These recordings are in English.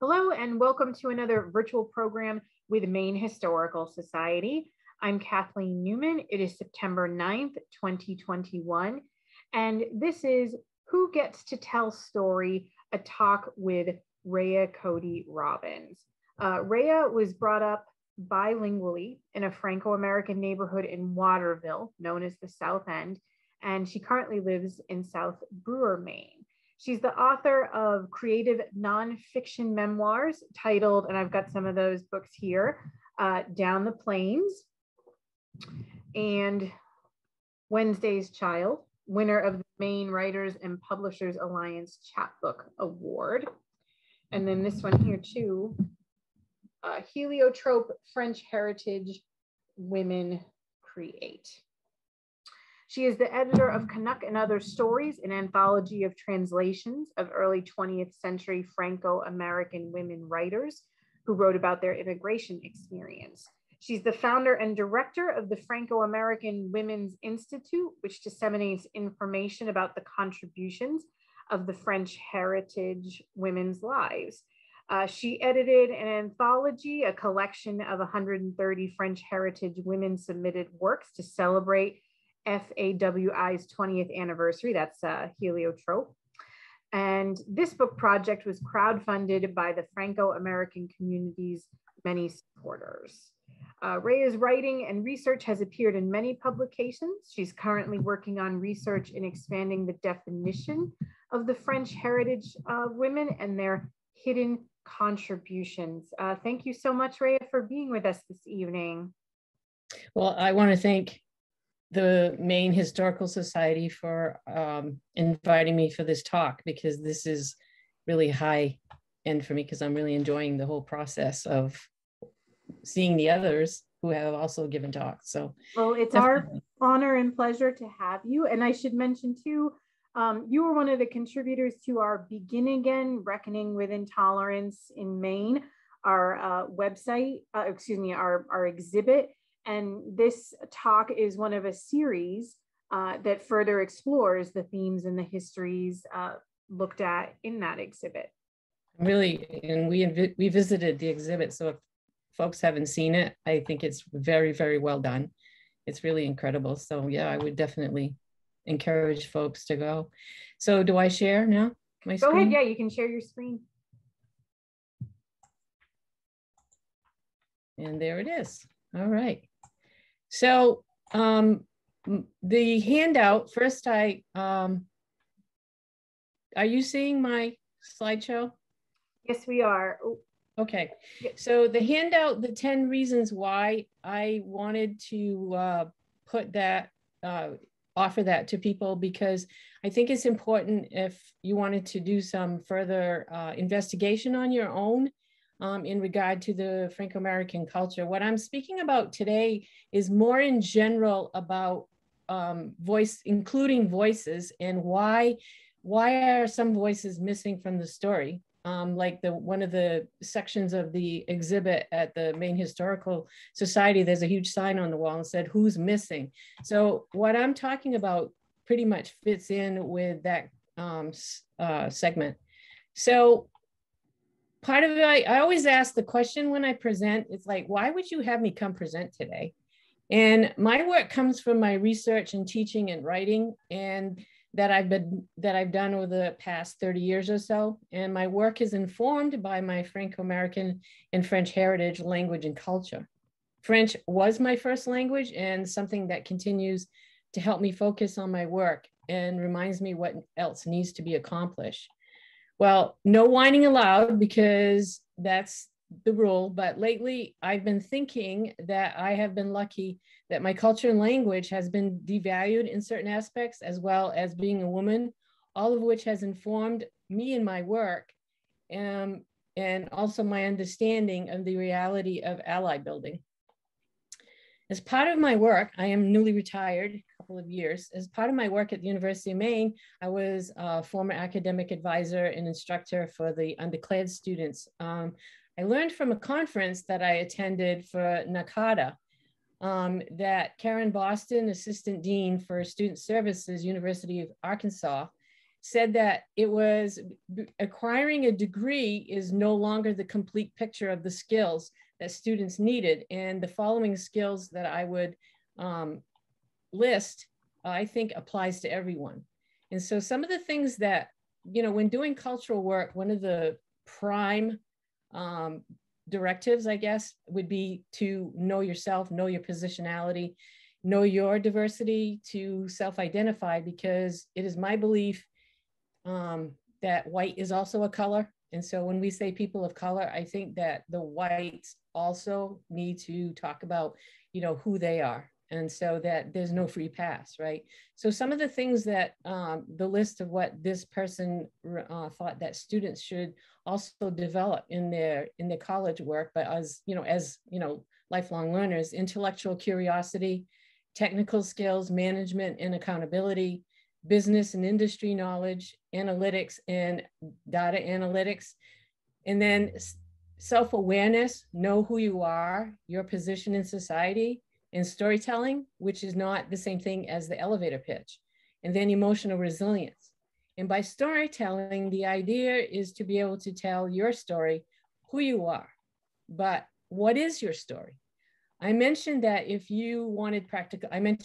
Hello and welcome to another virtual program with Maine Historical Society. I'm Kathleen Newman. It is September 9th, 2021, and this is Who Gets to Tell Story, a talk with Rhea Cody Robbins. Rhea was brought up bilingually in a Franco-American neighborhood in Waterville, known as the South End, and she currently lives in South Brewer, Maine. She's the author of creative nonfiction memoirs titled, and I've got some of those books here, Down the Plains and Wednesday's Child, winner of the Maine Writers and Publishers Alliance Chapbook Award. And then this one here too, Heliotrope French Heritage Women Create. She is the editor of Canuck and Other Stories, an anthology of translations of early 20th century Franco-American women writers who wrote about their immigration experience. She's the founder and director of the Franco-American Women's Institute, which disseminates information about the contributions of the French heritage women's lives. She edited an anthology, a collection of 130 French heritage women submitted works to celebrate FAWI's 20th anniversary. That's Heliotrope. And this book project was crowdfunded by the Franco-American community's many supporters. Rhea's writing and research has appeared in many publications. She's currently working on research in expanding the definition of the French heritage women and their hidden contributions. Thank you so much, Rhea, for being with us this evening. Well, I want to thank the Maine Historical Society for inviting me for this talk, because this is really high end for me, because I'm really enjoying the whole process of seeing the others who have also given talks. So, well, it's definitely our honor and pleasure to have you. And I should mention too, you were one of the contributors to our Begin Again, Reckoning with Intolerance in Maine, our website, our exhibit. And this talk is one of a series that further explores the themes and the histories looked at in that exhibit. Really, and we visited the exhibit, so if folks haven't seen it, I think it's very, very well done. It's really incredible. So yeah, I would definitely encourage folks to go. So do I share now my screen? Go ahead, yeah, you can share your screen. And there it is. All right. So the handout, first are you seeing my slideshow? Yes, we are. Okay, so the handout, the 10 reasons why I wanted to put that, offer that to people, because I think it's important if you wanted to do some further investigation on your own in regard to the Franco-American culture. What I'm speaking about today is more in general about including voices, and why are some voices missing from the story? Like one of the sections of the exhibit at the Maine Historical Society, there's a huge sign on the wall and said, "Who's missing?" So what I'm talking about pretty much fits in with that segment. So part of it, I always ask the question when I present, it's like, why would you have me come present today? And my work comes from my research and teaching and writing, and that I've done over the past 30 years or so. And my work is informed by my Franco-American and French heritage, language, and culture. French was my first language, and something that continues to help me focus on my work and reminds me what else needs to be accomplished. Well, no whining allowed, because that's the rule. But lately I've been thinking that I have been lucky that my culture and language has been devalued in certain aspects, as well as being a woman, all of which has informed me in my work, and also my understanding of the reality of ally building. As part of my work, I am newly retired, a couple of years. As part of my work at the University of Maine, I was a former academic advisor and instructor for the undeclared students. I learned from a conference that I attended for NACADA that Karen Boston, Assistant Dean for Student Services, University of Arkansas, said that it was acquiring a degree is no longer the complete picture of the skills that students needed. And the following skills that I would list, I think applies to everyone. And so some of the things that, you know, when doing cultural work, one of the prime directives, I guess, would be to know yourself, know your positionality, know your diversity, to self-identify, because it is my belief that white is also a color. And so when we say people of color, I think that the whites also need to talk about, you know, who they are. And so that there's no free pass, right? So some of the things that the list of what this person thought that students should also develop in their college work, but as you know, lifelong learners: intellectual curiosity, technical skills, management and accountability, business and industry knowledge, analytics and data analytics, and then self-awareness, know who you are, your position in society, and storytelling, which is not the same thing as the elevator pitch, and then emotional resilience. And by storytelling, the idea is to be able to tell your story, who you are, but what is your story? I mentioned that if you wanted practical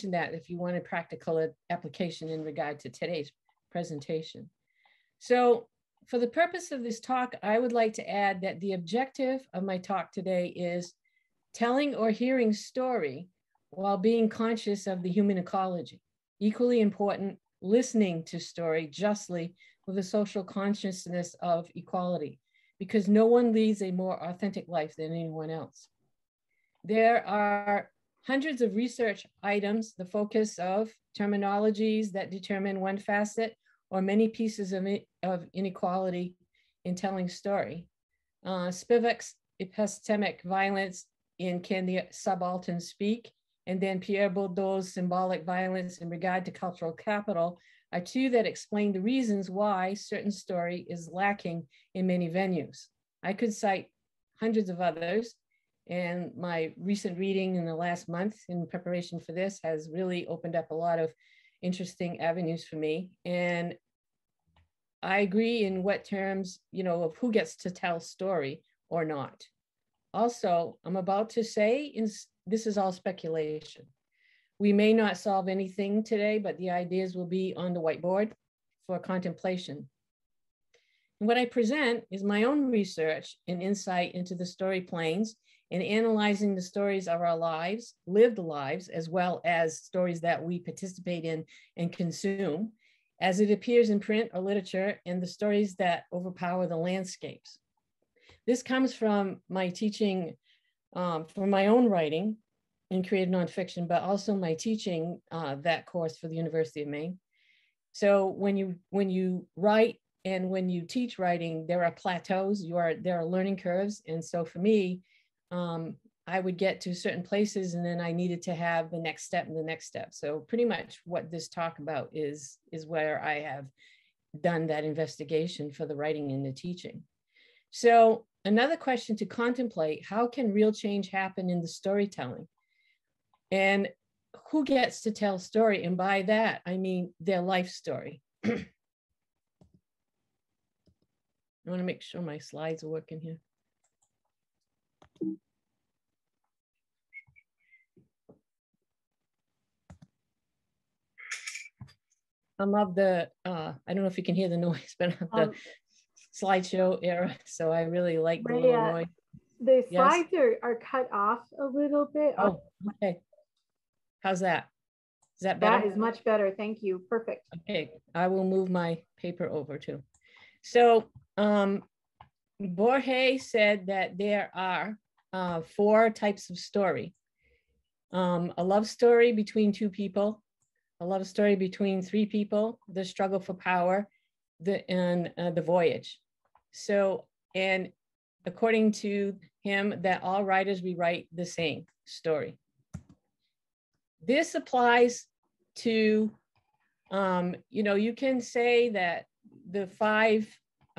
application in regard to today's presentation. So for the purpose of this talk, I would like to add that the objective of my talk today is telling or hearing story while being conscious of the human ecology. Equally important, listening to story justly with a social consciousness of equality, because no one leads a more authentic life than anyone else. There are hundreds of research items, the focus of terminologies that determine one facet or many pieces of inequality in telling story. Spivak's epistemic violence in Can the Subaltern Speak? And then Pierre Bourdieu's symbolic violence in regard to cultural capital are two that explain the reasons why certain story is lacking in many venues. I could cite hundreds of others, and my recent reading in the last month in preparation for this has really opened up a lot of interesting avenues for me. And I agree in what terms, you know, of who gets to tell story or not. Also, I'm about to say this is all speculation. We may not solve anything today, but the ideas will be on the whiteboard for contemplation. And what I present is my own research and insight into the story planes and analyzing the stories of our lives, lived lives, as well as stories that we participate in and consume, as it appears in print or literature, and the stories that overpower the landscapes. This comes from my teaching, from my own writing in creative nonfiction, but also my teaching that course for the University of Maine. So when you write and when you teach writing, there are plateaus, there are learning curves. And so for me, I would get to certain places and then I needed to have the next step and the next step. So pretty much what this talk about is where I have done that investigation for the writing and the teaching. So another question to contemplate: how can real change happen in the storytelling? And who gets to tell story? And by that, I mean their life story. I want to make sure my slides are working here. I'm of the, I don't know if you can hear the noise, but I'm the slideshow era. So I really like the little noise. The slides are cut off a little bit. Oh, okay. How's that? Is that better? That is much better. Thank you. Perfect. Okay, I will move my paper over too. So Borges said that there are 4 types of story. A love story between 2 people, a love story between 3 people, the struggle for power, and the voyage. So, and according to him, that all writers rewrite the same story. This applies to, you know, you can say that the 5,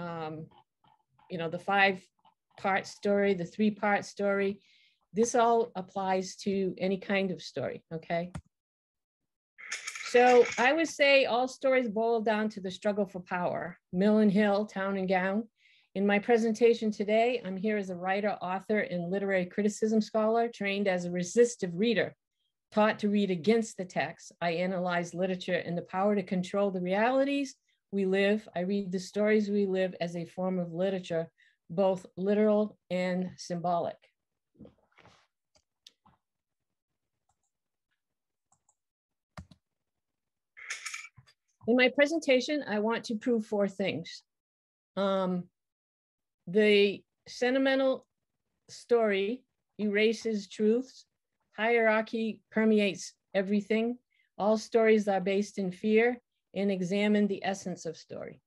the 5-part story, the 3-part story, this all applies to any kind of story, okay? So I would say all stories boil down to the struggle for power. Mill and Hill, Town and Gown. In my presentation today, I'm here as a writer, author, and literary criticism scholar, trained as a resistive reader, taught to read against the text. I analyze literature and the power to control the realities we live. I read the stories we live as a form of literature, both literal and symbolic. In my presentation, I want to prove 4 things. The sentimental story erases truths. Hierarchy permeates everything. All stories are based in fear, and examine the essence of story.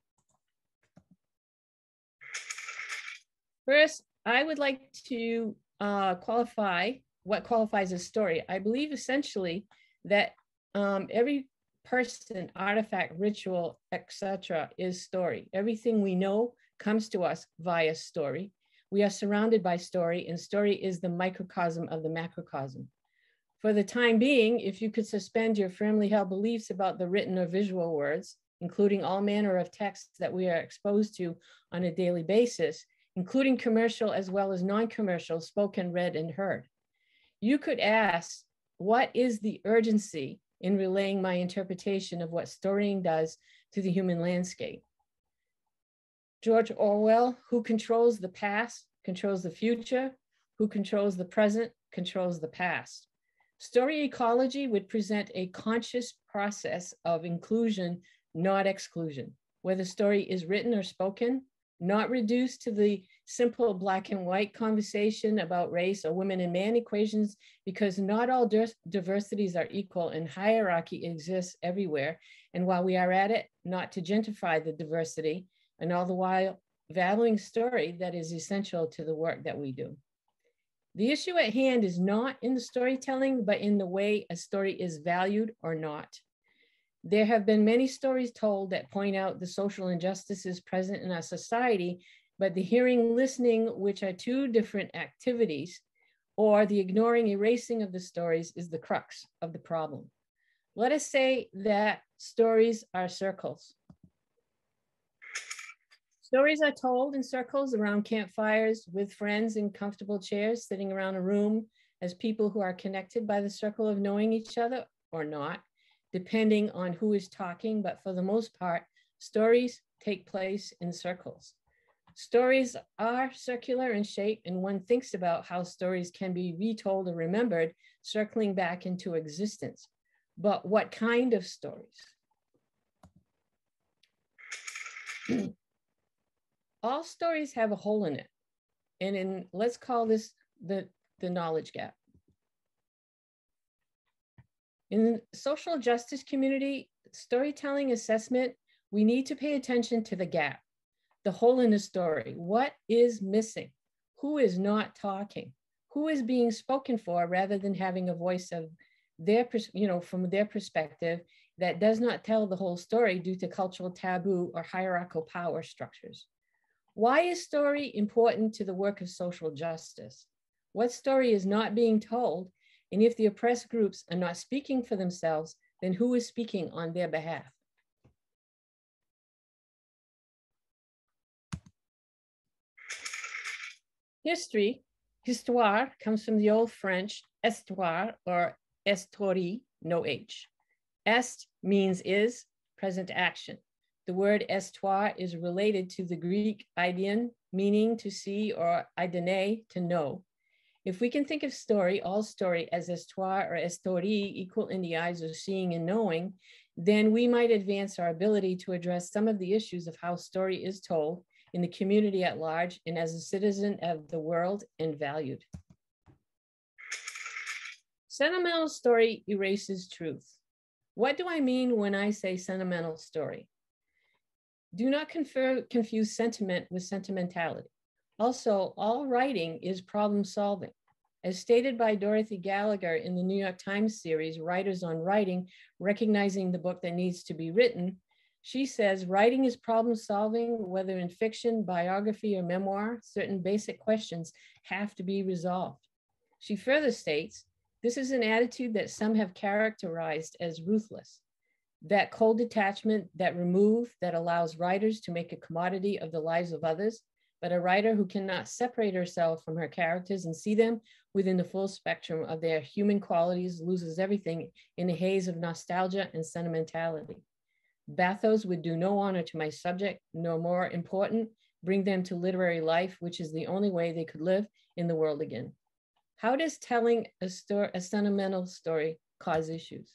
First, I would like to qualify what qualifies as story. I believe essentially that every person, artifact, ritual, etc. is story. Everything we know comes to us via story. We are surrounded by story, and story is the microcosm of the macrocosm. For the time being, if you could suspend your firmly held beliefs about the written or visual words, including all manner of texts that we are exposed to on a daily basis, including commercial as well as non-commercial, spoken, read, and heard, you could ask, what is the urgency in relaying my interpretation of what storying does to the human landscape? George Orwell, who controls the past, controls the future, who controls the present, controls the past. Story ecology would present a conscious process of inclusion, not exclusion, where the story is written or spoken, not reduced to the simple black and white conversation about race or women and man equations, because not all diversities are equal and hierarchy exists everywhere. And while we are at it, not to gentrify the diversity, and all the while valuing story that is essential to the work that we do. The issue at hand is not in the storytelling, but in the way a story is valued or not. There have been many stories told that point out the social injustices present in our society, but the hearing, listening, which are 2 different activities, or the ignoring, erasing of the stories is the crux of the problem. Let us say that stories are circles. Stories are told in circles around campfires with friends in comfortable chairs, sitting around a room as people who are connected by the circle of knowing each other or not, depending on who is talking, but for the most part, stories take place in circles. Stories are circular in shape, and one thinks about how stories can be retold or remembered, circling back into existence. But what kind of stories? All stories have a hole in it. And let's call this the knowledge gap. In the social justice community, storytelling assessment, we need to pay attention to the gap, the hole in the story. What is missing? Who is not talking? Who is being spoken for rather than having a voice of their, from their perspective that does not tell the whole story due to cultural taboo or hierarchical power structures? Why is story important to the work of social justice? What story is not being told? And if the oppressed groups are not speaking for themselves, then who is speaking on their behalf? History, histoire, comes from the old French histoire or histoire, no H. Est means is, present action. The word histoire is related to the Greek eidein, meaning to see, or eidene, to know. If we can think of story, all story, as histoire or histoire, equal in the eyes of seeing and knowing, then we might advance our ability to address some of the issues of how story is told in the community at large and as a citizen of the world and valued. Sentimental story erases truth. What do I mean when I say sentimental story? Do not confuse sentiment with sentimentality. Also, all writing is problem solving. As stated by Dorothy Gallagher in the New York Times series, Writers on Writing, Recognizing the Book That Needs to Be Written, she says, writing is problem solving, whether in fiction, biography, or memoir, certain basic questions have to be resolved. She further states, This is an attitude that some have characterized as ruthless. That cold detachment, that remove, that allows writers to make a commodity of the lives of others, but a writer who cannot separate herself from her characters and see them within the full spectrum of their human qualities loses everything in a haze of nostalgia and sentimentality. Bathos would do no honor to my subject, nor more important, bring them to literary life, which is the only way they could live in the world again. How does telling a sentimental story cause issues?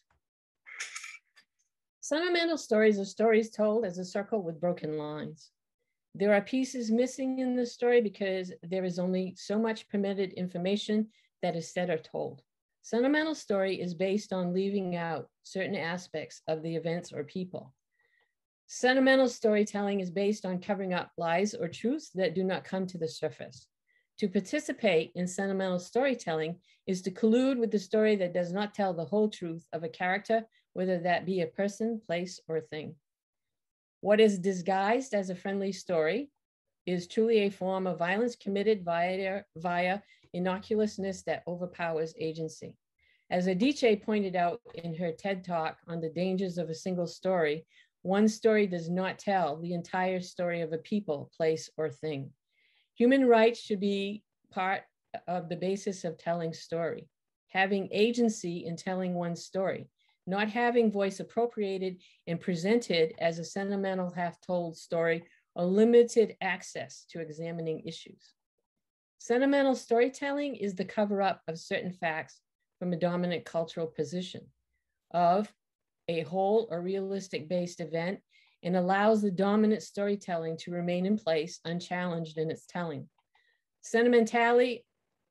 Sentimental stories are stories told as a circle with broken lines. There are pieces missing in the story because there is only so much permitted information that is said or told. Sentimental story is based on leaving out certain aspects of the events or people. Sentimental storytelling is based on covering up lies or truths that do not come to the surface. To participate in sentimental storytelling is to collude with the story that does not tell the whole truth of a character, whether that be a person, place, or thing. What is disguised as a friendly story is truly a form of violence committed via innocuousness that overpowers agency. As Adichie pointed out in her TED Talk on the dangers of a single story, one story does not tell the entire story of a people, place, or thing. Human rights should be part of the basis of telling story, having agency in telling one's story, not having voice appropriated and presented as a sentimental half-told story or limited access to examining issues. Sentimental storytelling is the cover-up of certain facts from a dominant cultural position of a whole or realistic-based event and allows the dominant storytelling to remain in place unchallenged in its telling. Sentimentality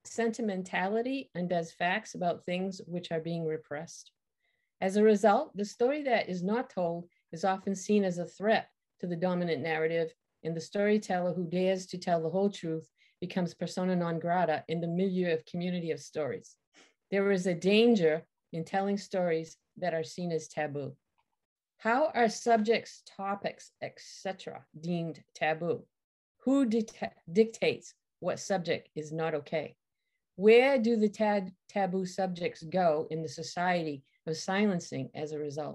undoes facts about things which are being repressed. As a result, the story that is not told is often seen as a threat to the dominant narrative, and the storyteller who dares to tell the whole truth becomes persona non grata in the milieu of community of stories. There is a danger in telling stories that are seen as taboo. How are subjects, topics, etc. deemed taboo? Who dictates what subject is not okay? Where do the taboo subjects go in the society of silencing as a result?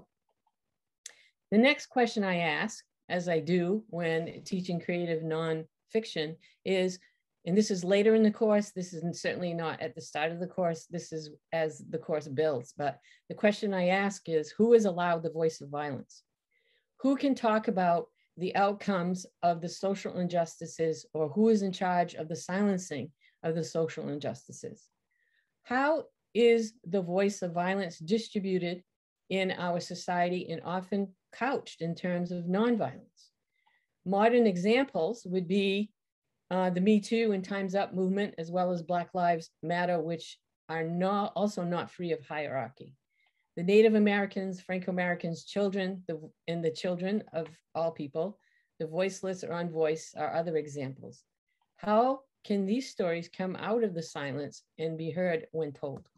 The next question I ask, as I do when teaching creative nonfiction, is, and this is later in the course, this is certainly not at the start of the course, this is as the course builds, but the question I ask is, who is allowed the voice of violence? Who can talk about the outcomes of the social injustices, or who is in charge of the silencing of the social injustices? How is the voice of violence distributed in our society and often couched in terms of nonviolence? Modern examples would be the Me Too and Time's Up movement, as well as Black Lives Matter, which are also not free of hierarchy. The Native Americans, Franco-Americans, children, and the children of all people, the voiceless or unvoiced are other examples. How can these stories come out of the silence and be heard when told?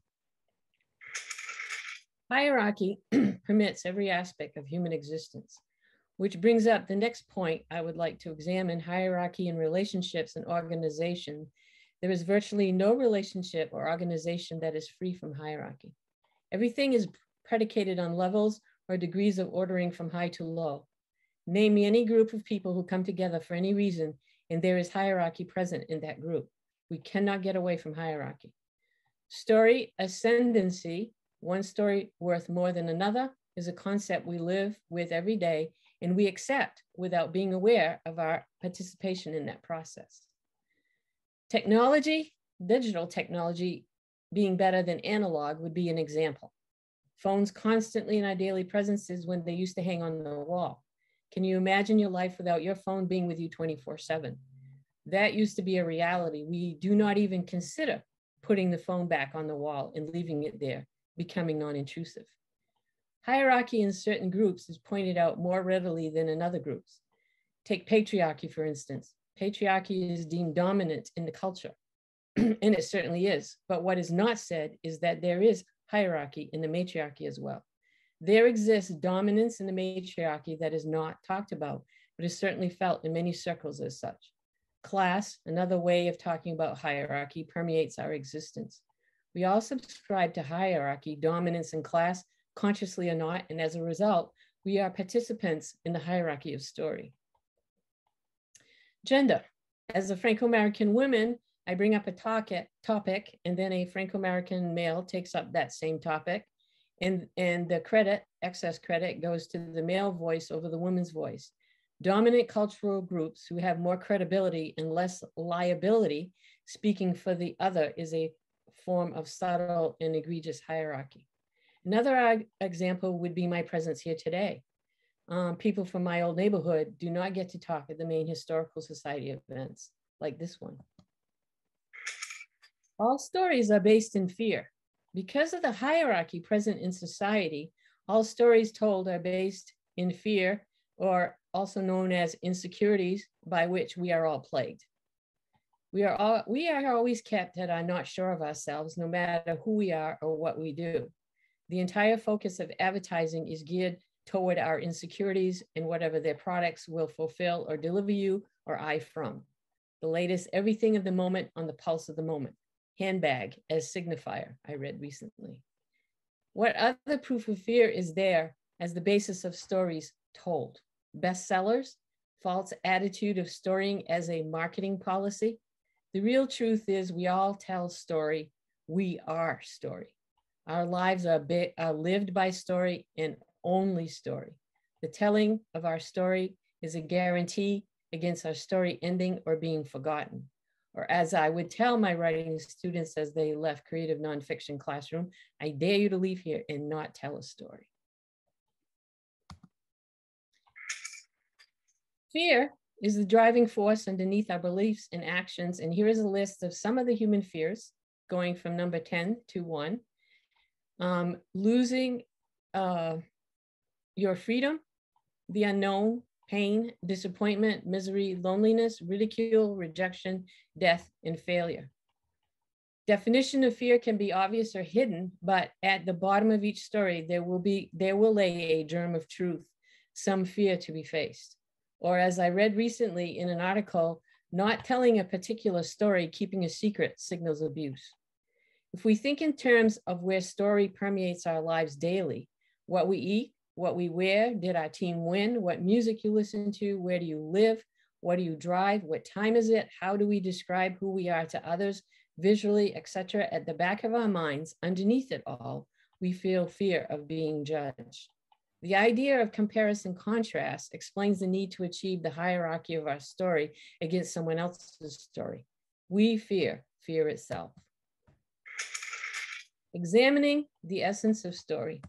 Hierarchy permits every aspect of human existence, which brings up the next point I would like to examine: hierarchy in relationships and organization. There is virtually no relationship or organization that is free from hierarchy. Everything is predicated on levels or degrees of ordering from high to low. Name me any group of people who come together for any reason, and there is hierarchy present in that group. We cannot get away from hierarchy. Story ascendancy, one story worth more than another, is a concept we live with every day and we accept without being aware of our participation in that process. Technology, digital technology being better than analog would be an example. Phones constantly in our daily presences when they used to hang on the wall. Can you imagine your life without your phone being with you 24/7? That used to be a reality. We do not even consider putting the phone back on the wall and leaving it there, becoming non-intrusive. Hierarchy in certain groups is pointed out more readily than in other groups. Take patriarchy, for instance. Patriarchy is deemed dominant in the culture, and it certainly is. But what is not said is that there is hierarchy in the matriarchy as well. There exists dominance in the matriarchy that is not talked about, but is certainly felt in many circles as such. Class, another way of talking about hierarchy, permeates our existence. We all subscribe to hierarchy, dominance, and class, consciously or not, and as a result, we are participants in the hierarchy of story. Gender. As a Franco-American woman, I bring up a topic, and then a Franco-American male takes up that same topic, and the credit, excess credit, goes to the male voice over the woman's voice. Dominant cultural groups who have more credibility and less liability speaking for the other is a form of subtle and egregious hierarchy. Another example would be my presence here today. People from my old neighborhood do not get to talk at the main historical society events like this one. All stories are based in fear. Because of the hierarchy present in society, all stories told are based in fear, or also known as insecurities, by which we are all plagued. We are always kept at our not sure of ourselves, no matter who we are or what we do. The entire focus of advertising is geared toward our insecurities and whatever their products will fulfill or deliver you or I from. The latest everything of the moment on the pulse of the moment. Handbag as signifier, I read recently. What other proof of fear is there as the basis of stories told? Bestsellers, false attitude of storying as a marketing policy. The real truth is we all tell story. We are story. Our lives are lived by story and only story. The telling of our story is a guarantee against our story ending or being forgotten. Or as I would tell my writing students as they left creative nonfiction classroom, I dare you to leave here and not tell a story. Fear is the driving force underneath our beliefs and actions. And here is a list of some of the human fears, going from number 10 to 1. Losing your freedom, the unknown, pain, disappointment, misery, loneliness, ridicule, rejection, death, and failure. Definition of fear can be obvious or hidden, but at the bottom of each story, there will lay a germ of truth, some fear to be faced. Or as I read recently in an article, not telling a particular story, keeping a secret signals abuse. If we think in terms of where story permeates our lives daily, what we eat, what we wear, did our team win, what music you listen to, where do you live, what do you drive, what time is it, how do we describe who we are to others, visually, etc. At the back of our minds, underneath it all, we feel fear of being judged. The idea of comparison contrast explains the need to achieve the hierarchy of our story against someone else's story. We fear fear itself. Examining the essence of story.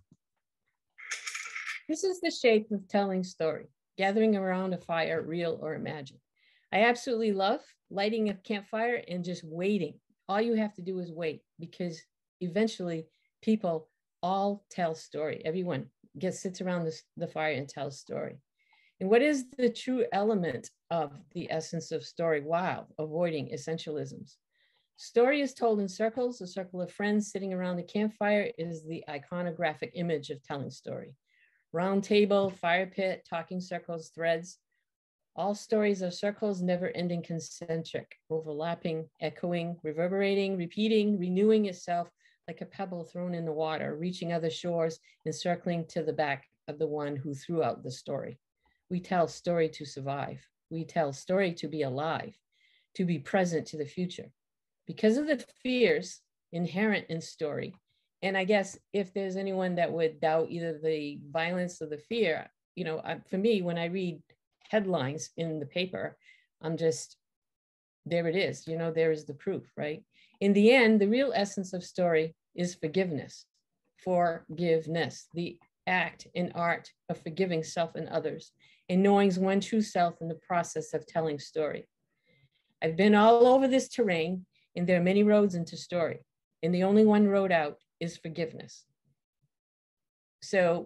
This is the shape of telling story, gathering around a fire, real or imagined. I absolutely love lighting a campfire and just waiting. All you have to do is wait, because eventually people all tell story. Everyone sits around the fire and tells story. And what is the true element of the essence of story while avoiding essentialisms? Story is told in circles. A circle of friends sitting around the campfire is the iconographic image of telling story. Round table, fire pit, talking circles, threads. All stories are circles, never ending, concentric, overlapping, echoing, reverberating, repeating, renewing itself like a pebble thrown in the water, reaching other shores and circling to the back of the one who threw out the story. We tell story to survive. We tell story to be alive, to be present to the future. Because of the fears inherent in story, and I guess if there's anyone that would doubt either the violence or the fear, you know, for me, when I read headlines in the paper, I'm just, there it is, you know, there is the proof, right? In the end, the real essence of story is forgiveness. Forgiveness, the act and art of forgiving self and others, and knowing one true self in the process of telling story. I've been all over this terrain, and there are many roads into story, and the only one road out is forgiveness. So,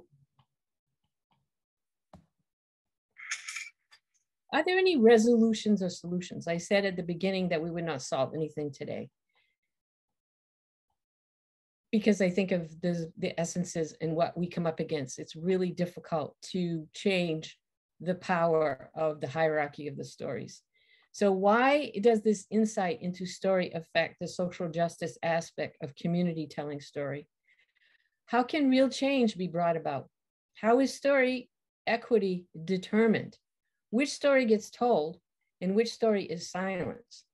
are there any resolutions or solutions? I said at the beginning that we would not solve anything today, because I think of the essences and what we come up against. It's really difficult to change the power of the hierarchy of the stories. So why does this insight into story affect the social justice aspect of community telling story? How can real change be brought about? How is story equity determined? Which story gets told and which story is silenced?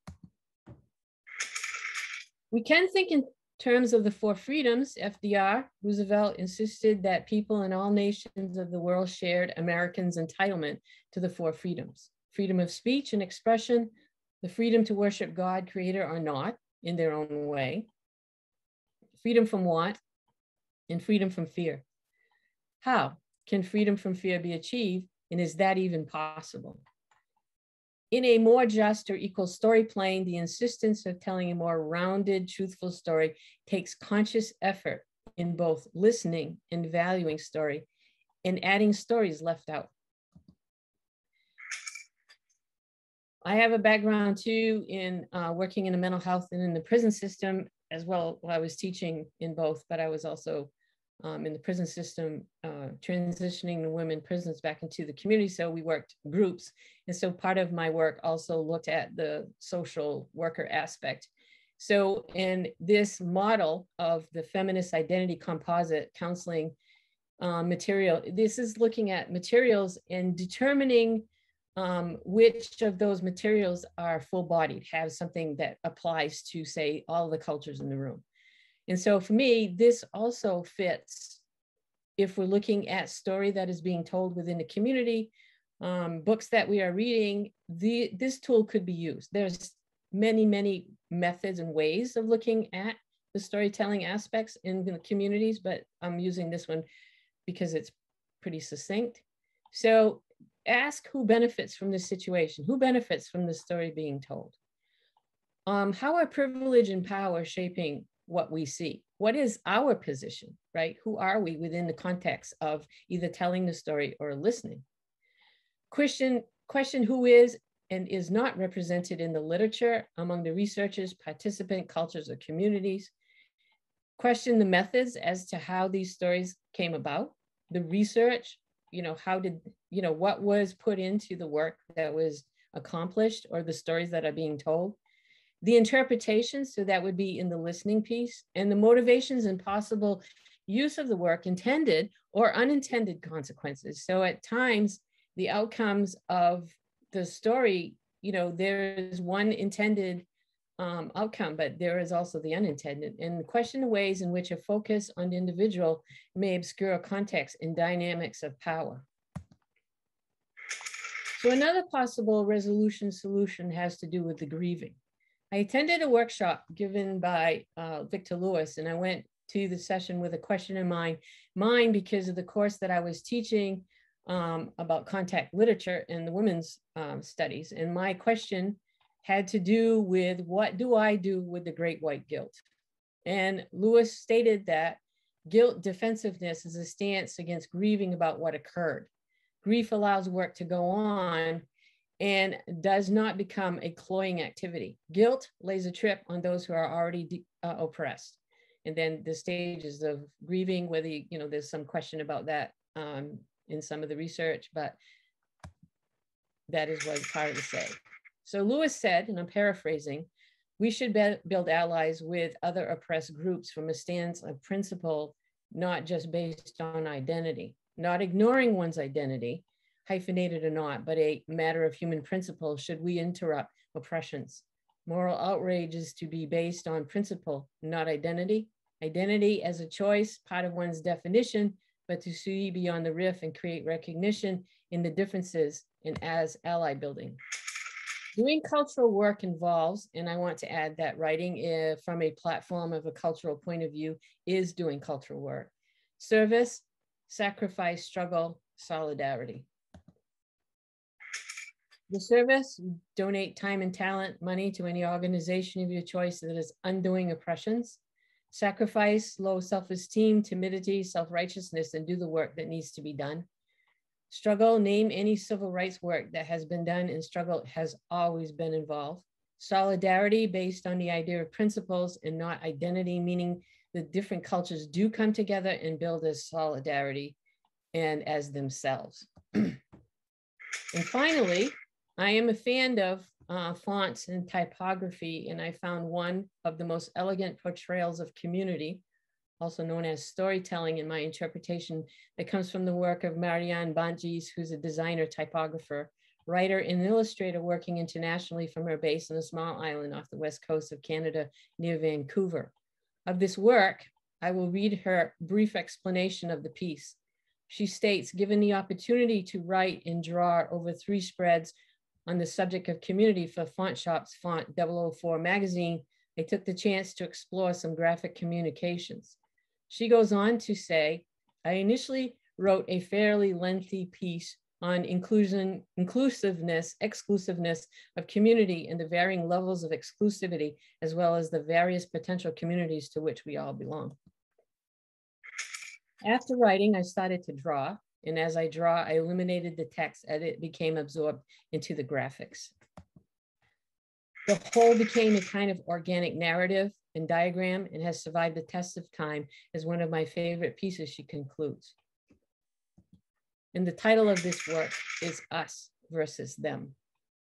We can think in terms of the four freedoms. FDR, Roosevelt insisted that people in all nations of the world shared Americans' entitlement to the four freedoms: freedom of speech and expression, the freedom to worship God, creator or not, in their own way, freedom from want, and freedom from fear. How can freedom from fear be achieved, and is that even possible? In a more just or equal story plane, the insistence of telling a more rounded, truthful story takes conscious effort in both listening and valuing story and adding stories left out. I have a background too in working in the mental health and in the prison system as well. I was teaching in both, but I was also in the prison system, transitioning the women prisoners back into the community. So we worked groups. And so part of my work also looked at the social worker aspect. So in this model of the feminist identity composite counseling material, this is looking at materials and determining which of those materials are full-bodied, have something that applies to, say, all the cultures in the room. And so for me, this also fits if we're looking at story that is being told within the community, books that we are reading, this tool could be used. There's many, many methods and ways of looking at the storytelling aspects in the communities, but I'm using this one because it's pretty succinct. So ask who benefits from this situation, who benefits from the story being told. How are privilege and power shaping what we see? What is our position, right? Who are we within the context of either telling the story or listening? Question who is and is not represented in the literature among the researchers, participant cultures, or communities. Question the methods as to how these stories came about. The research, what was put into the work that was accomplished or the stories that are being told. The interpretations, so that would be in the listening piece, and the motivations and possible use of the work, intended or unintended consequences. So at times, the outcomes of the story, there is one intended outcome, but there is also the unintended. And question the ways in which a focus on the individual may obscure context and dynamics of power. So another possible resolution solution has to do with the grieving. I attended a workshop given by Victor Lewis, and I went to the session with a question in mind because of the course that I was teaching about contact literature and the women's studies. And my question had to do with, what do I do with the great white guilt? And Lewis stated that guilt defensiveness is a stance against grieving about what occurred. Grief allows work to go on and does not become a cloying activity. Guilt lays a trip on those who are already oppressed. And then the stages of grieving, whether, there's some question about that in some of the research, but that is what it's hard to say. So Lewis said, and I'm paraphrasing, we should build allies with other oppressed groups from a stance of principle, not just based on identity, not ignoring one's identity, hyphenated or not, but a matter of human principle. Should we interrupt oppressions? Moral outrage is to be based on principle, not identity. Identity as a choice, part of one's definition, but to see beyond the rift and create recognition in the differences and as ally building. Doing cultural work involves, and I want to add that writing from a platform of a cultural point of view is doing cultural work. Service, sacrifice, struggle, solidarity. The service, donate time and talent, money to any organization of your choice that is undoing oppressions. Sacrifice, low self-esteem, timidity, self-righteousness, and do the work that needs to be done. Struggle, name any civil rights work that has been done, and struggle has always been involved. Solidarity, based on the idea of principles and not identity, meaning the different cultures do come together and build as solidarity and as themselves. And finally, I am a fan of fonts and typography, and I found one of the most elegant portrayals of community, also known as storytelling in my interpretation, that comes from the work of Marianne Bantjes, who's a designer, typographer, writer, and illustrator working internationally from her base on a small island off the west coast of Canada near Vancouver. Of this work, I will read her brief explanation of the piece. She states, given the opportunity to write and draw over 3 spreads on the subject of community for Font Shop's Font 004 magazine, I took the chance to explore some graphic communications. She goes on to say, I initially wrote a fairly lengthy piece on inclusiveness, exclusiveness of community and the varying levels of exclusivity, as well as the various potential communities to which we all belong. After writing, I started to draw, and as I draw, I eliminated the text as it became absorbed into the graphics. The whole became a kind of organic narrative and diagram and has survived the test of time as one of my favorite pieces, she concludes. And the title of this work is Us versus Them.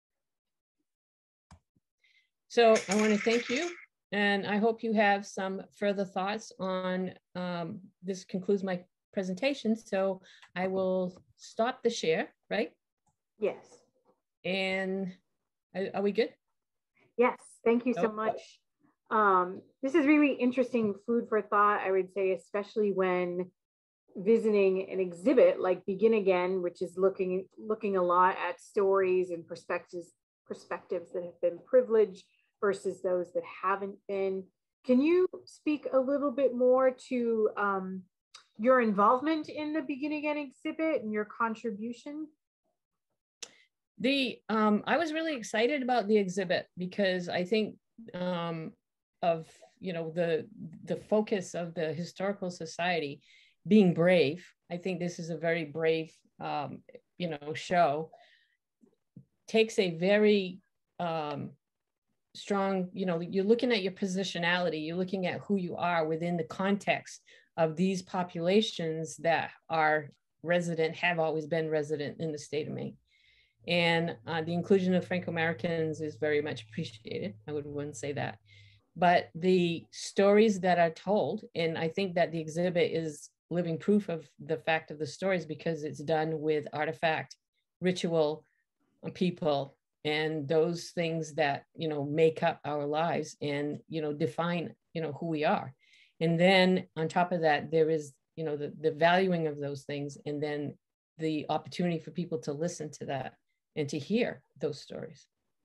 So I want to thank you, and I hope you have some further thoughts on, this concludes my presentation. So I will stop the share, right? Yes. And are we good? Yes, thank you so much. This is really interesting food for thought, I would say, especially when visiting an exhibit like Begin Again, which is looking a lot at stories and perspectives that have been privileged versus those that haven't been. Can you speak a little bit more to your involvement in the Begin Again exhibit and your contribution? I was really excited about the exhibit because I think of, you know, the focus of the Historical Society being brave. I think this is a very brave, you know, show. Takes a very strong, you know, you're looking at your positionality, you're looking at who you are within the context of these populations that are resident, have always been resident in the state of Maine. And the inclusion of Franco-Americans is very much appreciated. I wouldn't say that. But the stories that are told, and I think that the exhibit is living proof of the fact of the stories because it's done with artifact, ritual, people, and those things that, you know, make up our lives and, you know, define, you know, who we are. And then on top of that, there is, you know, the valuing of those things, and then the opportunity for people to listen to that and to hear those stories.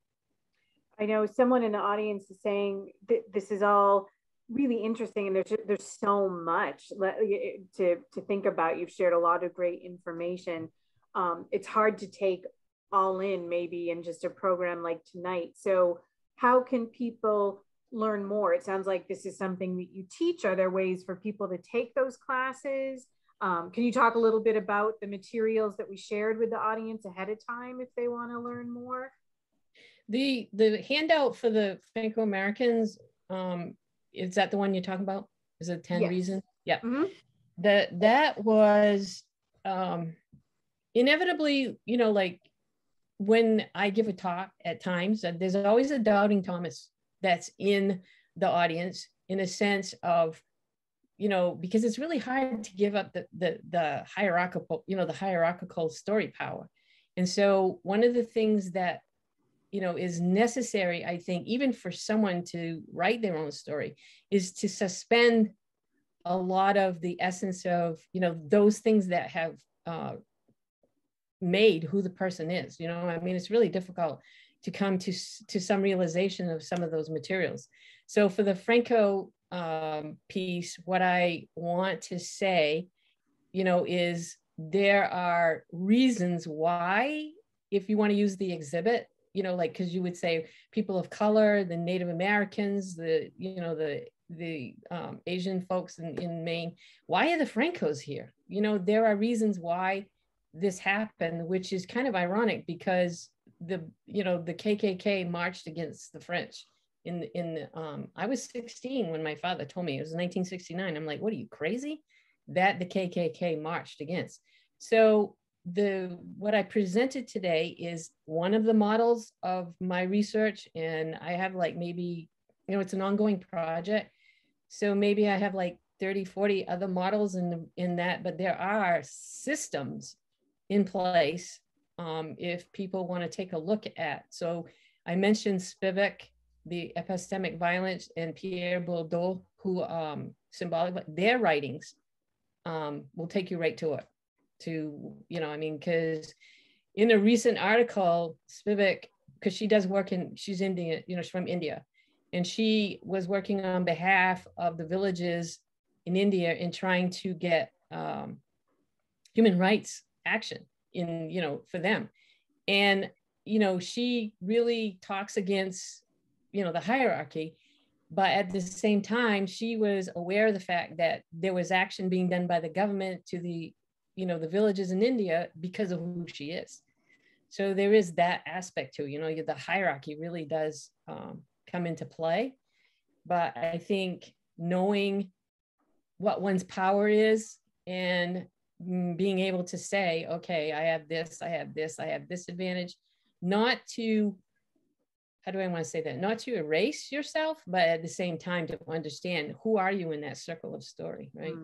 I know someone in the audience is saying that this is all really interesting, and there's so much to think about. You've shared a lot of great information. It's hard to take all in maybe in just a program like tonight. So how can people learn more? It sounds like this is something that you teach. Are there ways for people to take those classes? Can you talk a little bit about the materials that we shared with the audience ahead of time if they want to learn more? The handout for the Franco-Americans, is that the one you're talking about? Is it 10 reasons? Yeah. Mm-hmm. That was inevitably, you know, like when I give a talk at times, there's always a doubting Thomas that's in the audience, in a sense of, you know, because it's really hard to give up the hierarchical, you know, the hierarchical story power. And so one of the things that, you know, is necessary, I think, even for someone to write their own story, is to suspend a lot of the essence of, you know, those things that have made who the person is. You know, I mean, it's really difficult to come to some realization of some of those materials. So for the Franco piece, what I want to say, you know, is there are reasons why, if you want to use the exhibit, you know, like, because you would say people of color, the Native Americans, the, you know, the Asian folks in Maine, why are the Francos here? You know, there are reasons why this happened, which is kind of ironic because the KKK marched against the French I was 16 when my father told me. It was 1969. I'm like, what are you, crazy? That the KKK marched against. So what I presented today is one of the models of my research, and I have like maybe, it's an ongoing project, so maybe I have like 30, 40 other models in that, but there are systems in place if people want to take a look at. So I mentioned Spivak, the epistemic violence, and Pierre Bourdieu, who symbolic, their writings will take you right to it. Because in a recent article, Spivak, because she does work she's Indian, she's from India, and she was working on behalf of the villages in India in trying to get human rights action for them. And, she really talks against, the hierarchy, but at the same time, she was aware of the fact that there was action being done by the government to the villages in India because of who she is. So there is that aspect to, the hierarchy really does come into play. But I think knowing what one's power is and being able to say, okay, I have this, I have this, I have this advantage, not to, how do I want to say that? Not to erase yourself, but at the same time to understand who are you in that circle of story, right?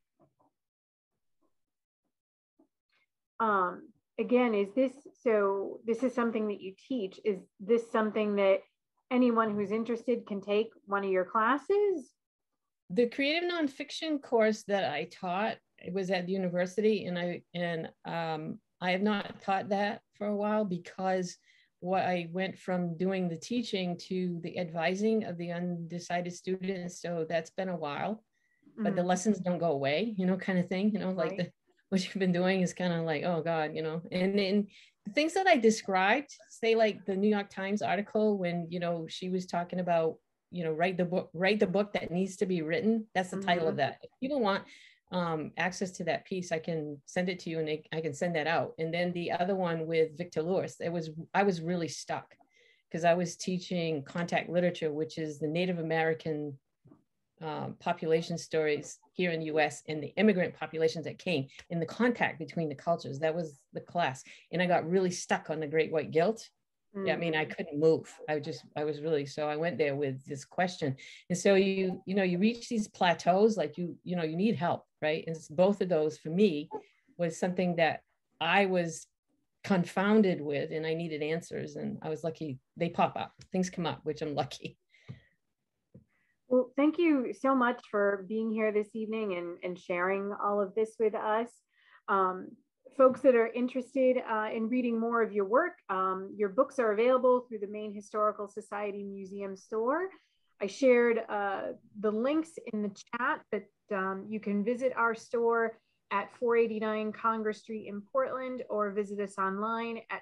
Again, this is something that you teach? Is this something that anyone who's interested can take one of your classes? The creative nonfiction course that I taught, it was at the university, and I have not taught that for a while because I went from doing the teaching to the advising of the undecided students. So that's been a while, but the lessons don't go away, kind of thing, like right. What you've been doing is kind of like, oh God, and then the things that I described, say like the New York Times article when, she was talking about, write the book that needs to be written. That's the title of that. If people want access to that piece, I can send it to you and I can send that out. And then the other one with Victor Lewis, I was really stuck because I was teaching contact literature, which is the Native American population stories here in the US and the immigrant populations that came in the contact between the cultures. That was the class. And I got really stuck on the Great White Guilt. Yeah, I mean, I couldn't move. So I went there with this question. And so you reach these plateaus, like you need help, right? And both of those for me was something that I was confounded with and I needed answers. And I was lucky they pop up, things come up, which I'm lucky. Well, thank you so much for being here this evening and sharing all of this with us. Folks that are interested in reading more of your work, your books are available through the Maine Historical Society Museum store. I shared the links in the chat that you can visit our store at 489 Congress Street in Portland or visit us online at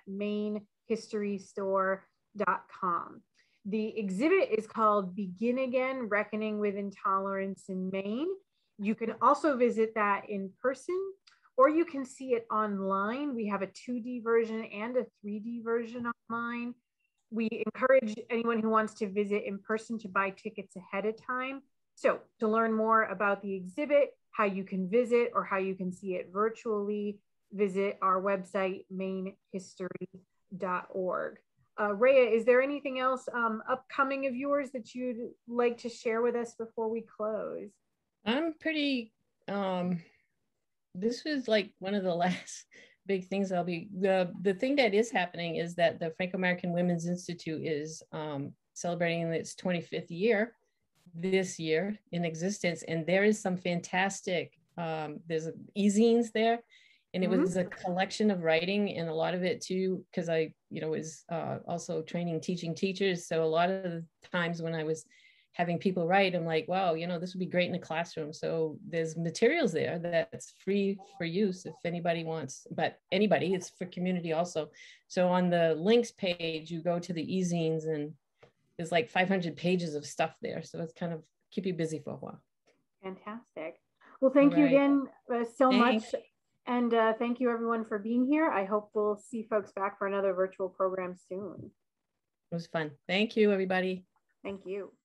mainhistorystore.com. The exhibit is called Begin Again, Reckoning with Intolerance in Maine. You can also visit that in person, or you can see it online. We have a 2D version and a 3D version online. We encourage anyone who wants to visit in person to buy tickets ahead of time. So to learn more about the exhibit, how you can visit or how you can see it virtually, visit our website, mainhistory.org. Rhea, is there anything else upcoming of yours that you'd like to share with us before we close? I'm pretty, this was like one of the last big things the thing that is happening is that the Franco-American Women's Institute is celebrating its 25th year this year in existence. And there is some fantastic, there's e-zines there. And it was a collection of writing, and a lot of it too, because I, was also teaching teachers. So a lot of the times when I was having people write, I'm like, wow, this would be great in a classroom. So there's materials there that's free for use if anybody wants, but anybody, it's for community also. So on the links page, you go to the e-zines and there's like 500 pages of stuff there. So it's kind of keep you busy for a while. Fantastic. Well, thank you again so much. And thank you everyone for being here. I hope we'll see folks back for another virtual program soon. It was fun. Thank you, everybody. Thank you.